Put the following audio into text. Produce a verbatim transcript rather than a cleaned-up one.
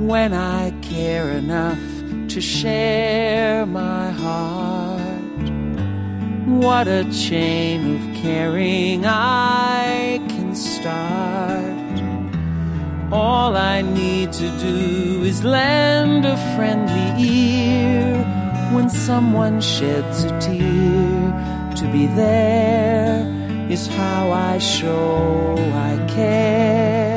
when I care enough to share my heart. What a chain of caring I can start. All I need to do is lend a friendly ear when someone sheds a tear. To be there is how I show I care.